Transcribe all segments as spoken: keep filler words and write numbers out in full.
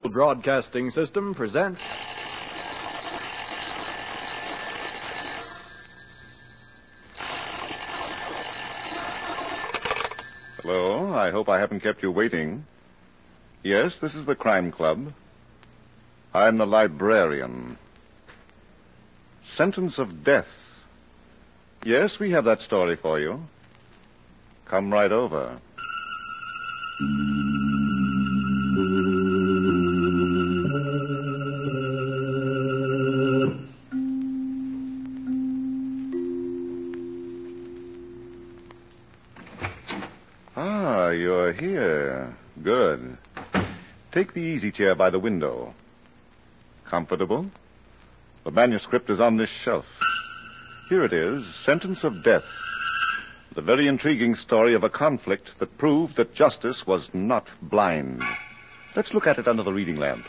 Broadcasting System presents... Hello, I hope I haven't kept you waiting. Yes, this is the Crime Club. I'm the librarian. Sentence of death. Yes, we have that story for you. Come right over. Ah, you're here. Good. Take the easy chair by the window. Comfortable? The manuscript is on this shelf. Here it is, Sentence of Death. The very intriguing story of a conflict that proved that justice was not blind. Let's look at it under the reading lamp.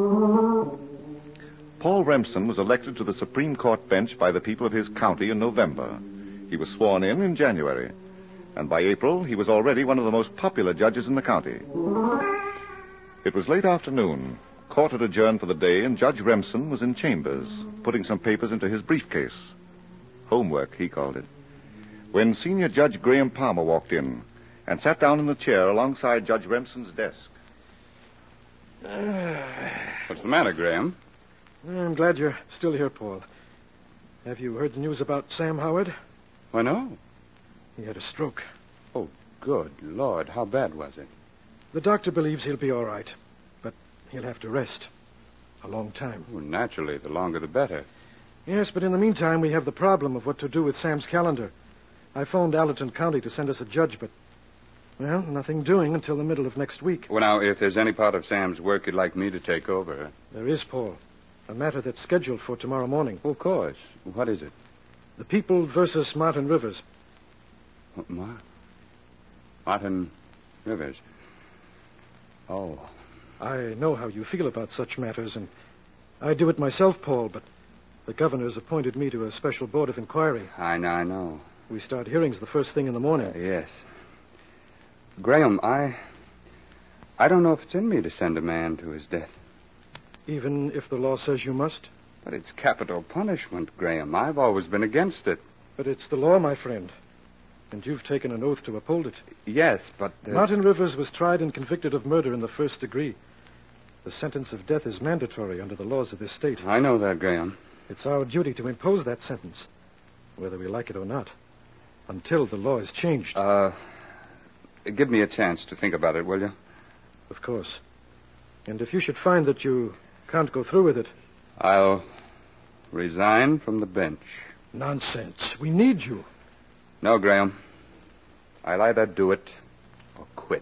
Paul Remsen was elected to the Supreme Court bench by the people of his county in November. He was sworn in in January. And by April, he was already one of the most popular judges in the county. It was late afternoon. Court had adjourned for the day, and Judge Remsen was in chambers, putting some papers into his briefcase. Homework, he called it. When Senior Judge Graham Palmer walked in and sat down in the chair alongside Judge Remsen's desk. What's the matter, Graham? I'm glad you're still here, Paul. Have you heard the news about Sam Howard? Why, no. He had a stroke. Oh, good Lord. How bad was it? The doctor believes he'll be all right, but he'll have to rest. A long time. Oh, naturally, the longer the better. Yes, but in the meantime, we have the problem of what to do with Sam's calendar. I phoned Allerton County to send us a judge, but, well, nothing doing until the middle of next week. Well, now, if there's any part of Sam's work you'd like me to take over... There is, Paul. A matter that's scheduled for tomorrow morning. Oh, of course. What is it? The People versus Martin Rivers. What, Ma? Martin Rivers. Oh. I know how you feel about such matters, and I do it myself, Paul, but the governor's appointed me to a special board of inquiry. I know, I know. We start hearings the first thing in the morning. Uh, yes. Graham, I... I don't know if it's in me to send a man to his death. Even if the law says you must? But it's capital punishment, Graham. I've always been against it. But it's the law, my friend. And you've taken an oath to uphold it. Yes, but... There's... Martin Rivers was tried and convicted of murder in the first degree. The sentence of death is mandatory under the laws of this state. I know that, Graham. It's our duty to impose that sentence, whether we like it or not, until the law is changed. Uh, give me a chance to think about it, will you? Of course. And if you should find that you can't go through with it... I'll resign from the bench. Nonsense. We need you. No, Graham. I'll either do it or quit.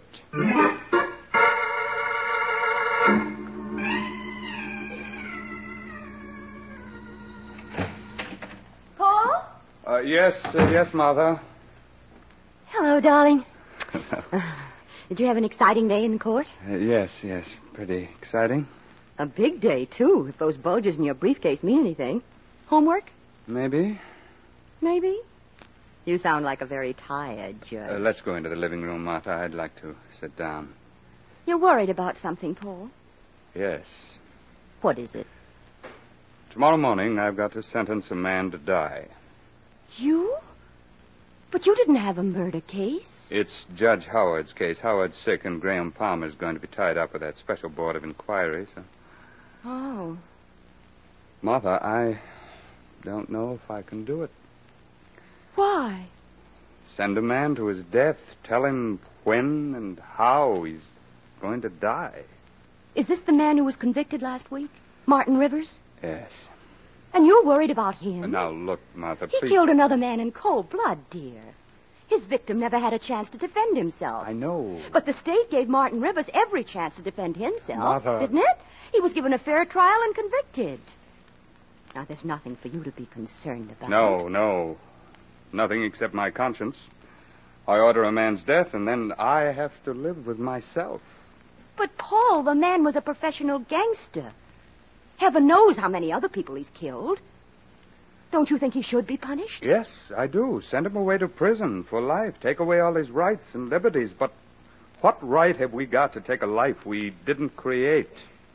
Paul? Uh, yes, uh, yes, Martha. Hello, darling. uh, did you have an exciting day in court? Uh, yes, yes. Pretty exciting. A big day, too, if those bulges in your briefcase mean anything. Homework? Maybe. Maybe. You sound like a very tired judge. Uh, let's go into the living room, Martha. I'd like to sit down. You're worried about something, Paul? Yes. What is it? Tomorrow morning, I've got to sentence a man to die. You? But you didn't have a murder case. It's Judge Howard's case. Howard's sick, and Graham Palmer's going to be tied up with that special board of inquiry, so... Oh. Martha, I don't know if I can do it. Why? Send a man to his death. Tell him when and how he's going to die. Is this the man who was convicted last week? Martin Rivers? Yes. And you're worried about him? Now, look, Martha, He please... killed another man in cold blood, dear. His victim never had a chance to defend himself. I know. But the state gave Martin Rivers every chance to defend himself. Martha... Didn't it? He was given a fair trial and convicted. Now, there's nothing for you to be concerned about. No, no. Nothing except my conscience. I order a man's death, and then I have to live with myself. But, Paul, the man was a professional gangster. Heaven knows how many other people he's killed. Don't you think he should be punished? Yes, I do. Send him away to prison for life. Take away all his rights and liberties. But what right have we got to take a life we didn't create?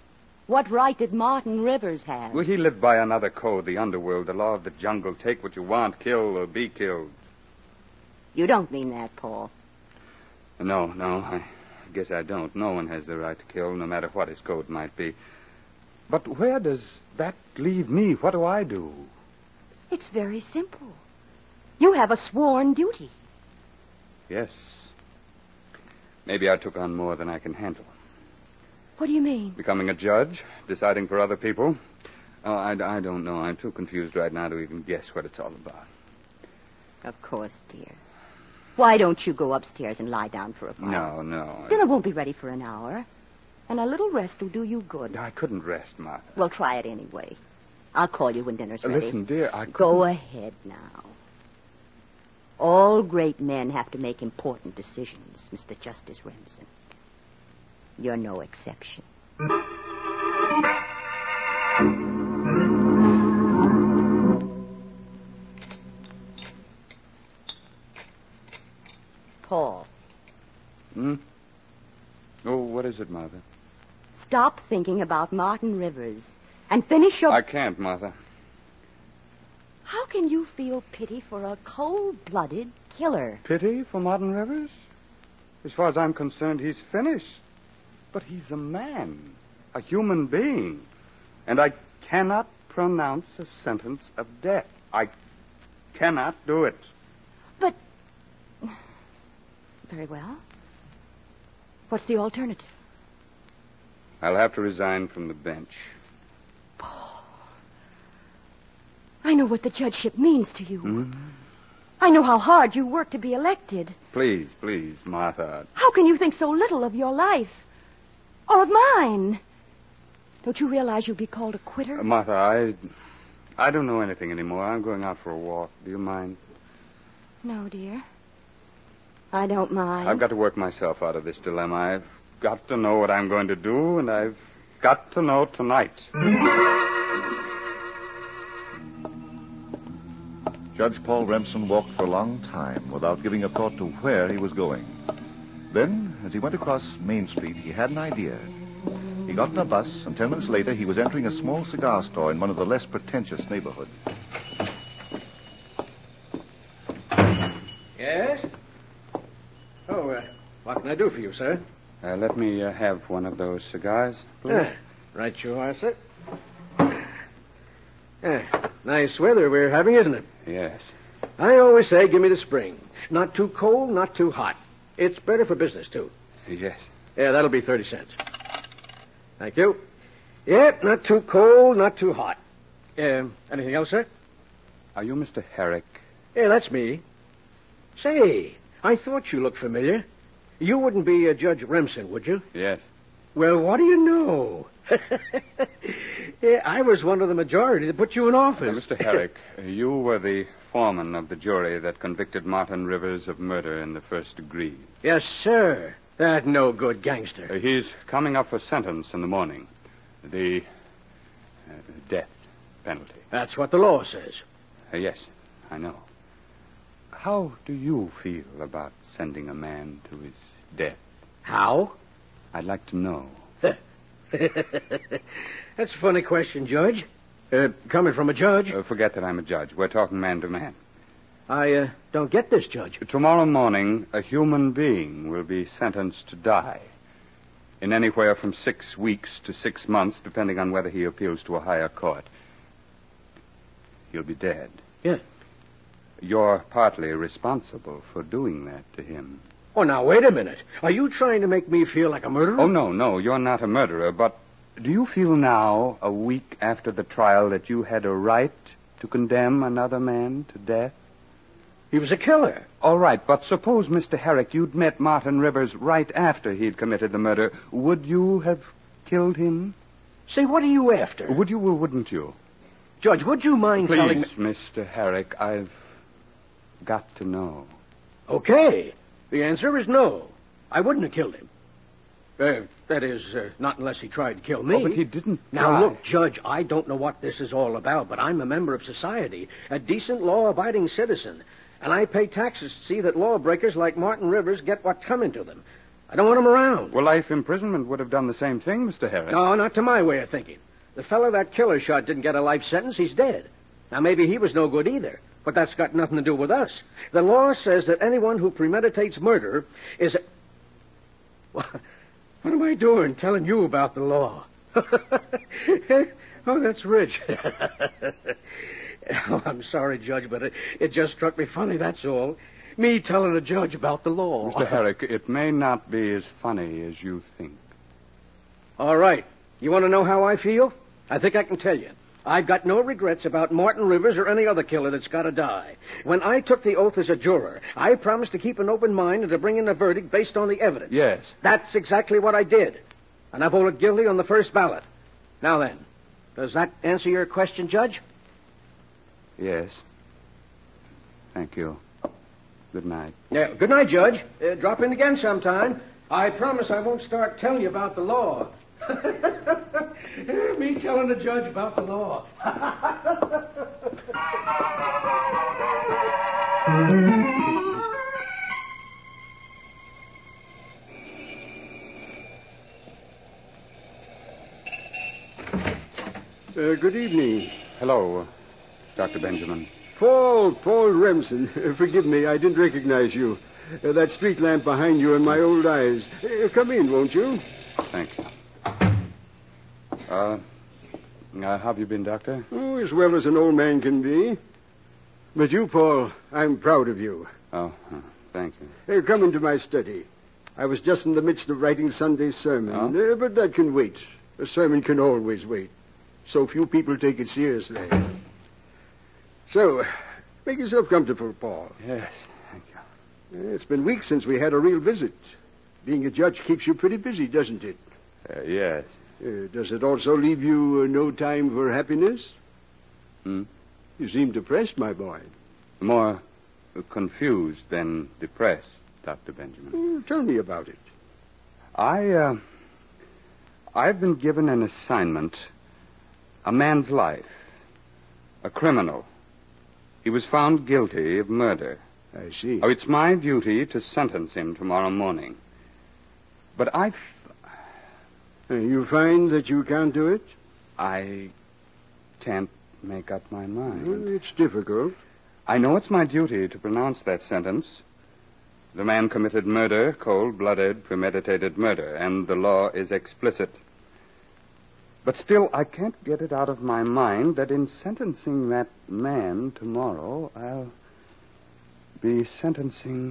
What right did Martin Rivers have? Well, he lived by another code, the underworld, the law of the jungle. Take what you want, kill or be killed. You don't mean that, Paul. No, no, I guess I don't. No one has the right to kill, no matter what his code might be. But where does that leave me? What do I do? It's very simple. You have a sworn duty. Yes. Maybe I took on more than I can handle. What do you mean? Becoming a judge, deciding for other people. Oh, I, I don't know. I'm too confused right now to even guess what it's all about. Of course, dear. Why don't you go upstairs and lie down for a while? No, no. I... Dinner won't be ready for an hour. And a little rest will do you good. I couldn't rest, Martha. Well, try it anyway. I'll call you when dinner's ready. Listen, dear, I couldn't... Go ahead now. All great men have to make important decisions, Mister Justice Remsen. You're no exception. Paul. Hmm? Oh, what is it, Martha? Stop thinking about Martin Rivers and finish your... I can't, Martha. How can you feel pity for a cold-blooded killer? Pity for Martin Rivers? As far as I'm concerned, he's finished. But he's a man, a human being. And I cannot pronounce a sentence of death. I cannot do it. But... Very well. What's the alternative? I'll have to resign from the bench. Paul, I know what the judgeship means to you. Hmm? I know how hard you work to be elected. Please, please, Martha. How can you think so little of your life? Or of mine? Don't you realize you'll be called a quitter? Uh, Martha, I... I don't know anything anymore. I'm going out for a walk. Do you mind? No, dear. I don't mind. I've got to work myself out of this dilemma. I've got to know what I'm going to do, and I've got to know tonight. Judge Paul Remsen walked for a long time without giving a thought to where he was going. Then, as he went across Main Street, he had an idea. He got in a bus, and ten minutes later, he was entering a small cigar store in one of the less pretentious neighborhoods. Yes? Oh, uh, what can I do for you, sir? Uh, let me uh, have one of those cigars, please. Uh, right you are, sir. Uh, nice weather we're having, isn't it? Yes. I always say give me the spring. Not too cold, not too hot. It's better for business, too. Yes. Yeah, that'll be thirty cents. Thank you. Yep, not too cold, not too hot. Uh, anything else, sir? Are you Mister Herrick? Yeah, that's me. Say, I thought you looked familiar. You wouldn't be uh, Judge Remsen, would you? Yes. Well, what do you know? Yeah, I was one of the majority that put you in office. Uh, Mister Herrick, uh, you were the foreman of the jury that convicted Martin Rivers of murder in the first degree. Yes, sir. That no-good gangster. Uh, he's coming up for sentence in the morning. The uh, death penalty. That's what the law says. Uh, yes, I know. How do you feel about sending a man to his death? How? I'd like to know. That's a funny question, Judge. Uh, coming from a judge. Uh, forget that I'm a judge. We're talking man to man. I uh, don't get this, Judge. Tomorrow morning, a human being will be sentenced to die. In anywhere from six weeks to six months, depending on whether he appeals to a higher court. He'll be dead. Yeah. You're partly responsible for doing that to him. Oh, now, wait a minute. Are you trying to make me feel like a murderer? Oh, no, no, you're not a murderer, but do you feel now, a week after the trial, that you had a right to condemn another man to death? He was a killer. All right, but suppose, Mister Herrick, you'd met Martin Rivers right after he'd committed the murder. Would you have killed him? Say, what are you after? Would you or wouldn't you? Judge, would you mind telling me... Please, Mister Herrick, I've got to know. Okay. The answer is no. I wouldn't have killed him. Uh, that is, uh, not unless he tried to kill me. Oh, but he didn't Now, try. look, Judge, I don't know what this is all about, but I'm a member of society, a decent, law-abiding citizen, and I pay taxes to see that lawbreakers like Martin Rivers get what's coming to them. I don't want him around. Well, life imprisonment would have done the same thing, Mister Herrick. No, not to my way of thinking. The fellow that killer shot didn't get a life sentence. He's dead. Now, maybe he was no good either. But that's got nothing to do with us. The law says that anyone who premeditates murder is a... What am I doing telling you about the law? Oh, that's rich. Oh, I'm sorry, Judge, but it, it just struck me funny, that's all. Me telling a judge about the law. Mister Herrick, it may not be as funny as you think. All right. You want to know how I feel? I think I can tell you. I've got no regrets about Martin Rivers or any other killer that's got to die. When I took the oath as a juror, I promised to keep an open mind and to bring in a verdict based on the evidence. Yes. That's exactly what I did. And I voted guilty on the first ballot. Now then, does that answer your question, Judge? Yes. Thank you. Good night. Yeah, good night, Judge. Uh, drop in again sometime. I promise I won't start telling you about the law. Me telling the judge about the law. Uh, good evening. Hello, Doctor Benjamin. Paul, Paul Remsen. Uh, forgive me, I didn't recognize you. Uh, that street lamp behind you in my old eyes. Uh, come in, won't you? Thank you. Uh, uh, how have you been, Doctor? Oh, as well as an old man can be. But you, Paul, I'm proud of you. Oh, uh, thank you. Uh, come into my study. I was just in the midst of writing Sunday's sermon. Oh? Uh, but that can wait. A sermon can always wait. So few people take it seriously. So, make yourself comfortable, Paul. Yes, thank you. Uh, It's been weeks since we had a real visit. Being a judge keeps you pretty busy, doesn't it? Uh, yes. Uh, does it also leave you uh, no time for happiness? Hmm? You seem depressed, my boy. More confused than depressed, Doctor Benjamin. Oh, tell me about it. I, uh, I've been given an assignment. A man's life. A criminal. He was found guilty of murder. I see. Oh, it's my duty to sentence him tomorrow morning. But I... Uh, you find that you can't do it? I can't make up my mind. Well, it's difficult. I know it's my duty to pronounce that sentence. The man committed murder, cold-blooded, premeditated murder, and the law is explicit. But still, I can't get it out of my mind that in sentencing that man tomorrow, I'll be sentencing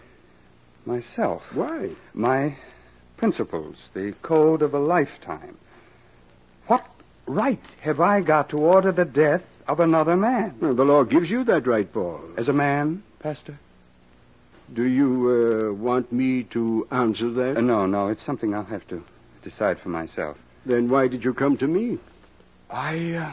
myself. Why? My principles, the code of a lifetime. What right have I got to order the death of another man? Well, the law gives you that right, Paul. As a man, Pastor? Do you uh, want me to answer that? Uh, no, no, it's something I'll have to decide for myself. Then why did you come to me? I, uh,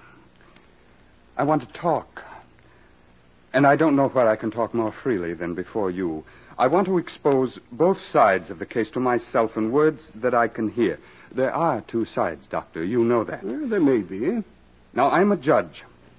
I want to talk. And I don't know where I can talk more freely than before you. I want to expose both sides of the case to myself in words that I can hear. There are two sides, Doctor. You know that. Well, there may be. Now, I'm a judge.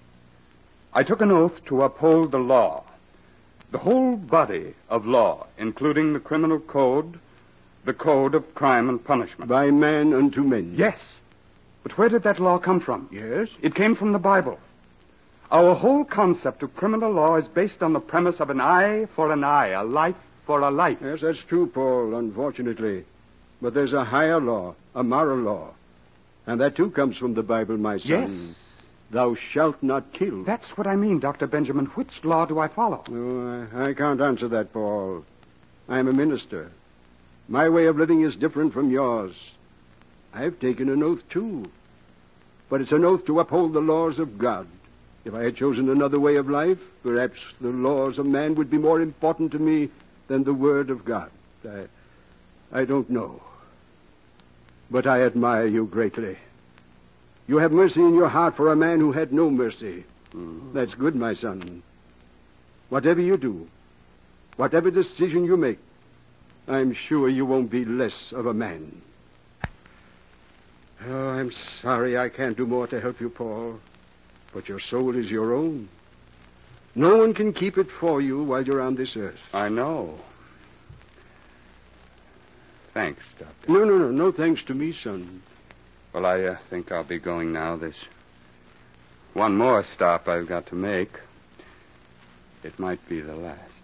I took an oath to uphold the law. The whole body of law, including the criminal code, the code of crime and punishment. By man unto men. Yes. But where did that law come from? Yes? It came from the Bible. Our whole concept of criminal law is based on the premise of an eye for an eye, a life for a life. Yes, that's true, Paul, unfortunately. But there's a higher law, a moral law. And that, too, comes from the Bible, my son. Yes. Thou shalt not kill. That's what I mean, Doctor Benjamin. Which law do I follow? Oh, I, I can't answer that, Paul. I'm a minister. My way of living is different from yours. I've taken an oath, too. But it's an oath to uphold the laws of God. If I had chosen another way of life, perhaps the laws of man would be more important to me than the Word of God. I, I don't know. But I admire you greatly. You have mercy in your heart for a man who had no mercy. Mm-hmm. That's good, my son. Whatever you do, whatever decision you make, I'm sure you won't be less of a man. Oh, I'm sorry I can't do more to help you, Paul. But your soul is your own. No one can keep it for you while you're on this earth. I know. Thanks, Doctor. No, no, no. No thanks to me, son. Well, I uh, think I'll be going now. There's one more stop I've got to make. It might be the last.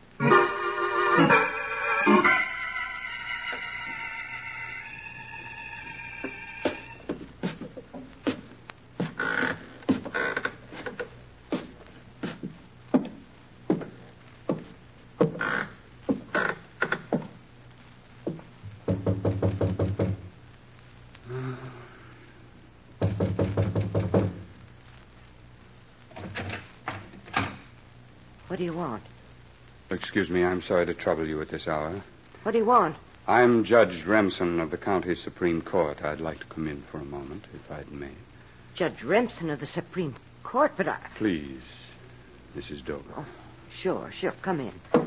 What do you want? Excuse me, I'm sorry to trouble you at this hour. What do you want? I'm Judge Remsen of the County Supreme Court. I'd like to come in for a moment, if I may. Judge Remsen of the Supreme Court, but I... Please, Missus Dover. Oh, sure, sure. Come in.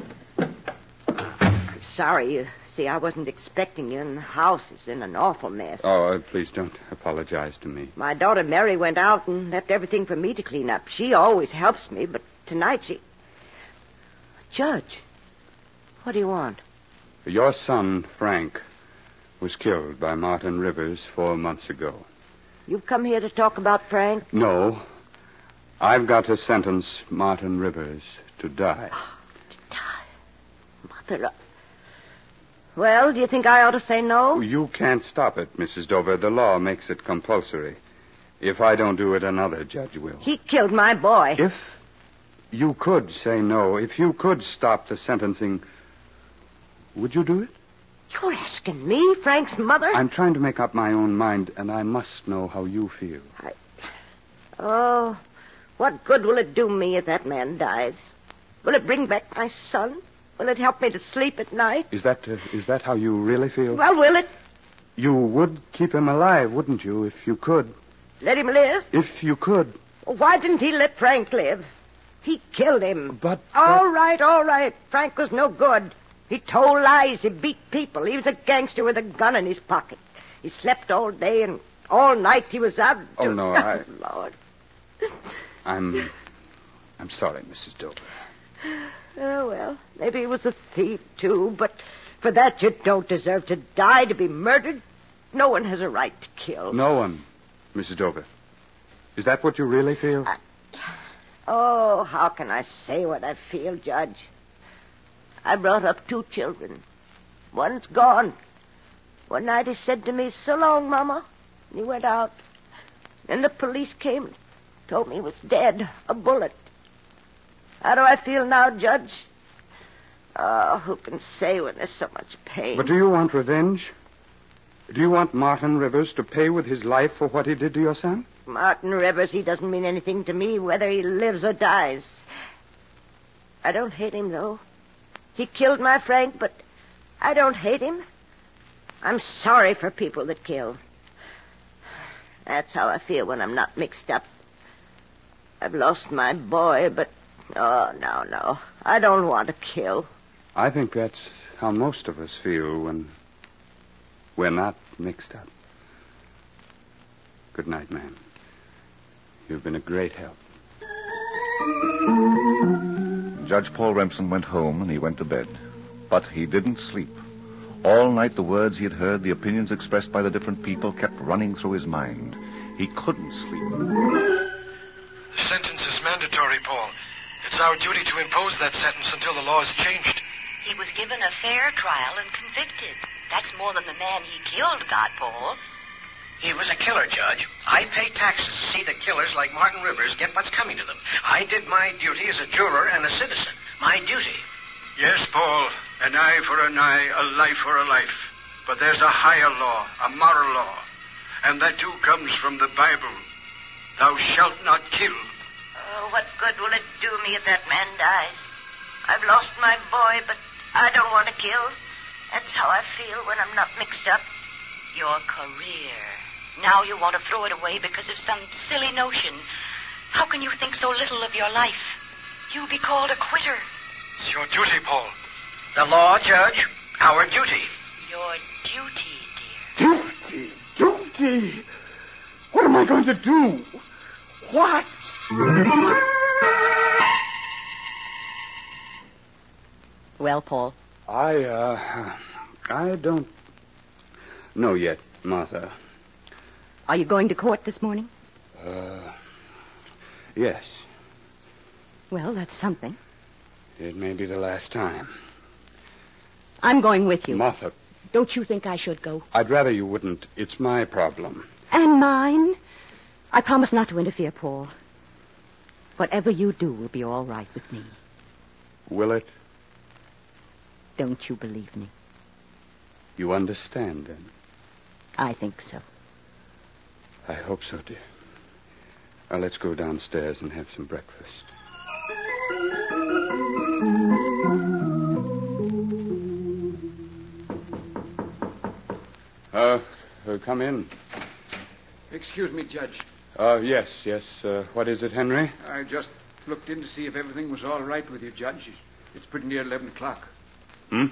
I'm sorry. You see, I wasn't expecting you, and the house is in an awful mess. Oh, uh, please don't apologize to me. My daughter Mary went out and left everything for me to clean up. She always helps me, but tonight she... Judge, what do you want? Your son, Frank, was killed by Martin Rivers four months ago. You've come here to talk about Frank? No. I've got to sentence Martin Rivers to die. To die? Mother... Well, do you think I ought to say no? You can't stop it, Missus Dover. The law makes it compulsory. If I don't do it, another judge will. He killed my boy. If you could say no, if you could stop the sentencing, would you do it? You're asking me, Frank's mother? I'm trying to make up my own mind, and I must know how you feel. I... Oh, what good will it do me if that man dies? Will it bring back my son? Will it help me to sleep at night? Is that uh, is that how you really feel? Well, will it? You would keep him alive, wouldn't you, if you could? Let him live? If you could. Why didn't he let Frank live? He killed him. But... All right, all right. Frank was no good. He told lies. He beat people. He was a gangster with a gun in his pocket. He slept all day and all night he was out. Oh, no, I... Oh, Lord. I'm... I'm sorry, Missus Dover. Oh, well, maybe he was a thief, too, but for that you don't deserve to die, to be murdered. No one has a right to kill. No one, Missus Dover. Is that what you really feel? I... Oh, how can I say what I feel, Judge? I brought up two children. One's gone. One night he said to me, "So long, Mama." And he went out. Then the police came and told me he was dead, a bullet. How do I feel now, Judge? Oh, who can say when there's so much pain? But do you want revenge? Do you want Martin Rivers to pay with his life for what he did to your son? Martin Rivers, he doesn't mean anything to me, whether he lives or dies. I don't hate him, though. He killed my Frank, but I don't hate him. I'm sorry for people that kill. That's how I feel when I'm not mixed up. I've lost my boy, but... Oh, no, no. I don't want to kill. I think that's how most of us feel when we're not mixed up. Good night, ma'am. You've been a great help. Judge Paul Remsen went home and he went to bed. But he didn't sleep. All night the words he had heard, the opinions expressed by the different people kept running through his mind. He couldn't sleep. The sentence is mandatory, Paul. It's our duty to impose that sentence until the law is changed. He was given a fair trial and convicted. That's more than the man he killed got, Paul. He was a killer, Judge. I pay taxes to see that killers like Martin Rivers get what's coming to them. I did my duty as a juror and a citizen. My duty. Yes, Paul. An eye for an eye, a life for a life. But there's a higher law, a moral law. And that too comes from the Bible. Thou shalt not kill. Oh, what good will it do me if that man dies? I've lost my boy, but I don't want to kill. That's how I feel when I'm not mixed up. Your career. Now you want to throw it away because of some silly notion. How can you think so little of your life? You'll be called a quitter. It's your duty, Paul. The law, Judge. Our duty. Your duty, dear. Duty? Duty? What am I going to do? What? Well, Paul? I, uh, I don't, No, yet, Martha. Are you going to court this morning? Uh, yes. Well, that's something. It may be the last time. I'm going with you. Martha. Don't you think I should go? I'd rather you wouldn't. It's my problem. And mine? I promise not to interfere, Paul. Whatever you do will be all right with me. Will it? Don't you believe me? You understand, then? I think so. I hope so, dear. Now, let's go downstairs and have some breakfast. Uh, uh come in. Excuse me, Judge. Uh, yes, yes. Uh, what is it, Henry? I just looked in to see if everything was all right with you, Judge. It's pretty near eleven o'clock. Hmm?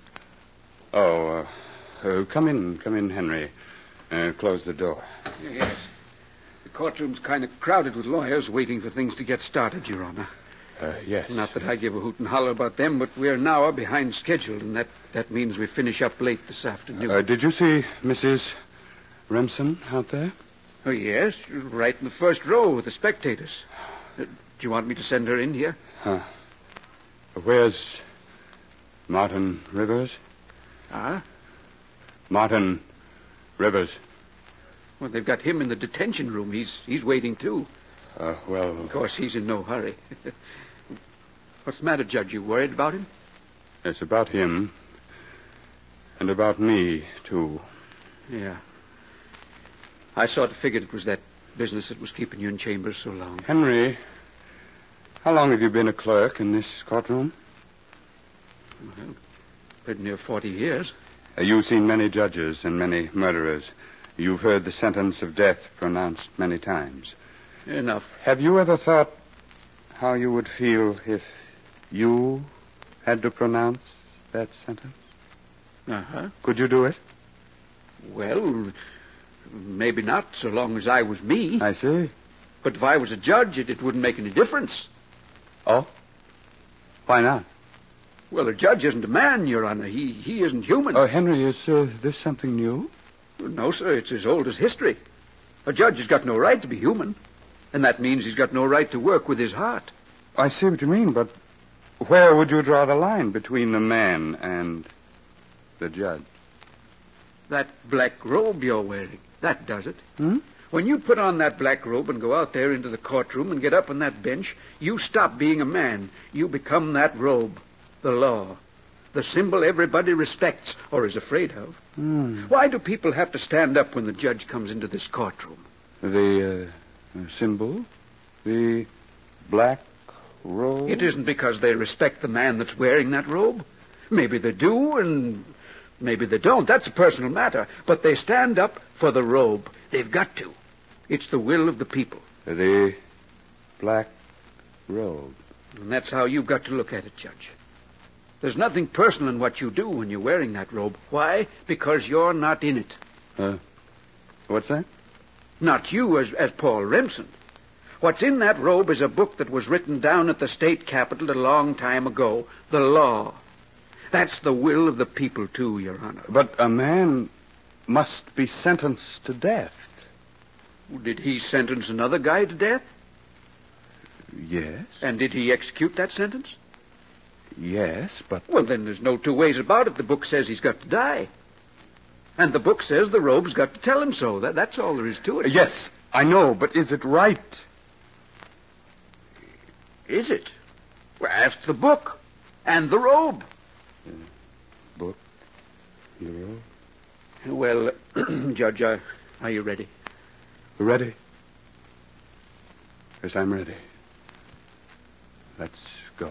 Oh, uh, uh, come in, come in, Henry. Uh, close the door. Yes. The courtroom's kind of crowded with lawyers waiting for things to get started, Your Honor. Uh, yes. Not that I give a hoot and holler about them, but we're an hour behind schedule, and that, that means we finish up late this afternoon. Uh, did you see Missus Remsen out there? Oh, yes. Right in the first row with the spectators. Uh, do you want me to send her in here? Huh. Where's Martin Rivers? Ah? Martin Rivers. Well, they've got him in the detention room. He's he's waiting, too. Uh, well... Of course, he's in no hurry. What's the matter, Judge? You worried about him? It's about him. And about me, too. Yeah. I sort of figured it was that business that was keeping you in chambers so long. Henry, how long have you been a clerk in this courtroom? Well, pretty near forty years. Uh, you've seen many judges and many murderers. You've heard the sentence of death pronounced many times. Enough. Have you ever thought how you would feel if you had to pronounce that sentence? Uh-huh. Could you do it? Well, maybe not so long as I was me. I see. But if I was a judge, it, it wouldn't make any difference. Oh? Why not? Well, a judge isn't a man, Your Honor. He he isn't human. Oh, Henry, is uh, this something new? No, sir. It's as old as history. A judge has got no right to be human. And that means he's got no right to work with his heart. I see what you mean, but where would you draw the line between the man and the judge? That black robe you're wearing, that does it. Hmm? When you put on that black robe and go out there into the courtroom and get up on that bench, you stop being a man. You become that robe, the law, the symbol everybody respects or is afraid of. Hmm. Why do people have to stand up when the judge comes into this courtroom? The uh, symbol? The black robe? It isn't because they respect the man that's wearing that robe. Maybe they do, and maybe they don't. That's a personal matter. But they stand up for the robe. They've got to. It's the will of the people. The black robe. And that's how you've got to look at it, Judge. There's nothing personal in what you do when you're wearing that robe. Why? Because you're not in it. Uh, what's that? Not you as, as Paul Remsen. What's in that robe is a book that was written down at the state capitol a long time ago. The law. That's the will of the people, too, Your Honor. But a man must be sentenced to death. Did he sentence another guy to death? Yes. And did he execute that sentence? Yes, but... Well, then there's no two ways about it. The book says he's got to die. And the book says the robe's got to tell him so. That, that's all there is to it. Yes, I know, but is it right? Is it? Well, ask the book. And the robe. The book? The robe? Well, Judge, uh, are you ready? Ready? Yes, I'm ready. Let's go.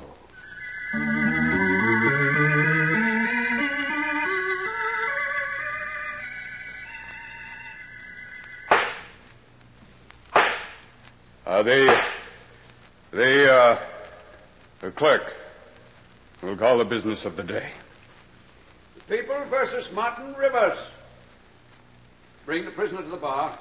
Uh, the, the, uh, the clerk will call the business of the day. People versus Martin Rivers. Bring the prisoner to the bar.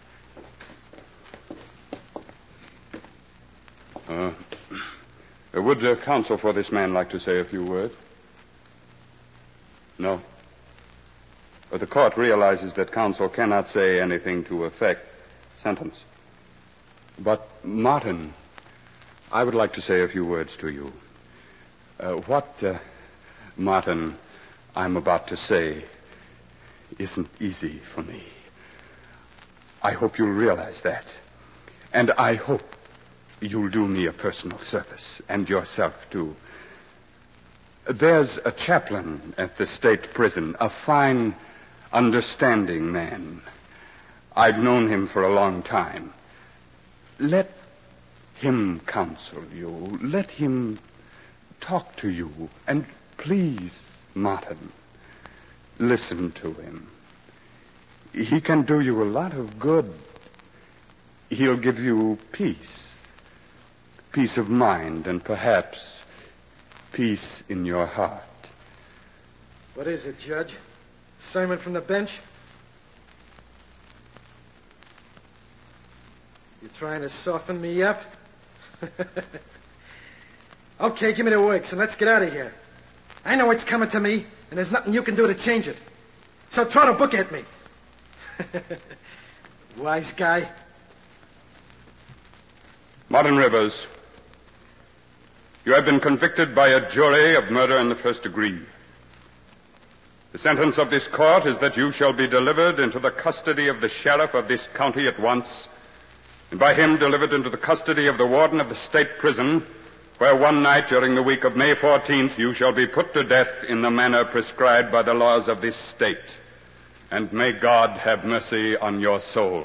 Uh, would uh, counsel for this man like to say a few words? No. The court realizes that counsel cannot say anything to affect sentence. But, Martin, I would like to say a few words to you. Uh, what, uh, Martin, I'm about to say isn't easy for me. I hope you'll realize that. And I hope you'll do me a personal service, and yourself, too. There's a chaplain at the state prison, a fine, understanding man. I've known him for a long time. Let him counsel you. Let him talk to you. And please, Martin, listen to him. He can do you a lot of good. He'll give you peace. Peace of mind and perhaps peace in your heart. What is it, Judge? Sermon from the bench? You trying to soften me up? Okay, give me the works and let's get out of here. I know what's coming to me, and there's nothing you can do to change it. So throw the book at me. Wise guy. Martin Rivers, you have been convicted by a jury of murder in the first degree. The sentence of this court is that you shall be delivered into the custody of the sheriff of this county at once, and by him delivered into the custody of the warden of the state prison, where one night during the week of May fourteenth you shall be put to death in the manner prescribed by the laws of this state. And may God have mercy on your soul.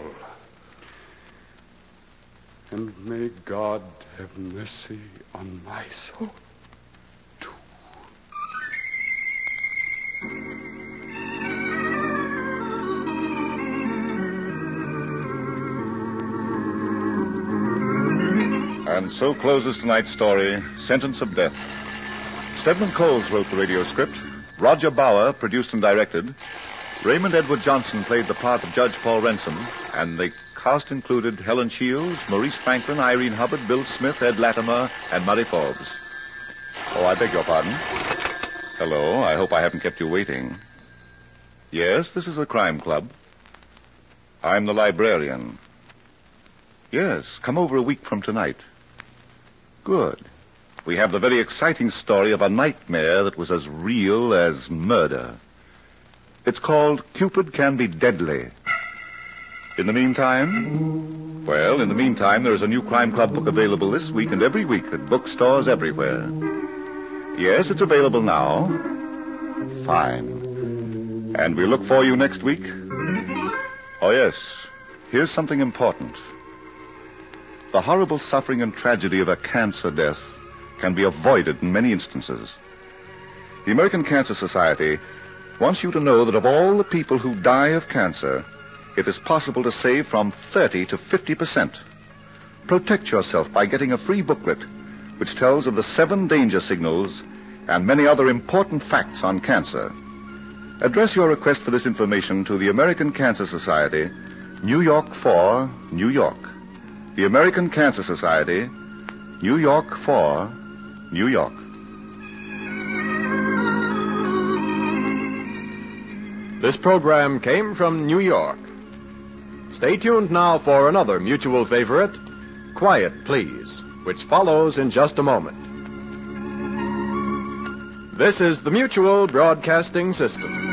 And may God have mercy on my soul, too. And so closes tonight's story, Sentence of Death. Stedman Coles wrote the radio script. Roger Bauer produced and directed. Raymond Edward Johnson played the part of Judge Paul Renson, and the cast included Helen Shields, Maurice Franklin, Irene Hubbard, Bill Smith, Ed Latimer, and Murray Forbes. Oh, I beg your pardon. Hello, I hope I haven't kept you waiting. Yes, this is the Crime Club. I'm the librarian. Yes, come over a week from tonight. Good. We have the very exciting story of a nightmare that was as real as murder. It's called Cupid Can Be Deadly. In the meantime, well, in the meantime, there is a new Crime Club book available this week and every week at bookstores everywhere. Yes, it's available now. Fine. And we look for you next week. Oh, yes. Here's something important. The horrible suffering and tragedy of a cancer death can be avoided in many instances. The American Cancer Society wants you to know that of all the people who die of cancer, it is possible to save from thirty to fifty percent. Protect yourself by getting a free booklet which tells of the seven danger signals and many other important facts on cancer. Address your request for this information to the American Cancer Society, New York four, New York. The American Cancer Society, New York four, New York. This program came from New York. Stay tuned now for another mutual favorite, Quiet Please, which follows in just a moment. This is the Mutual Broadcasting System.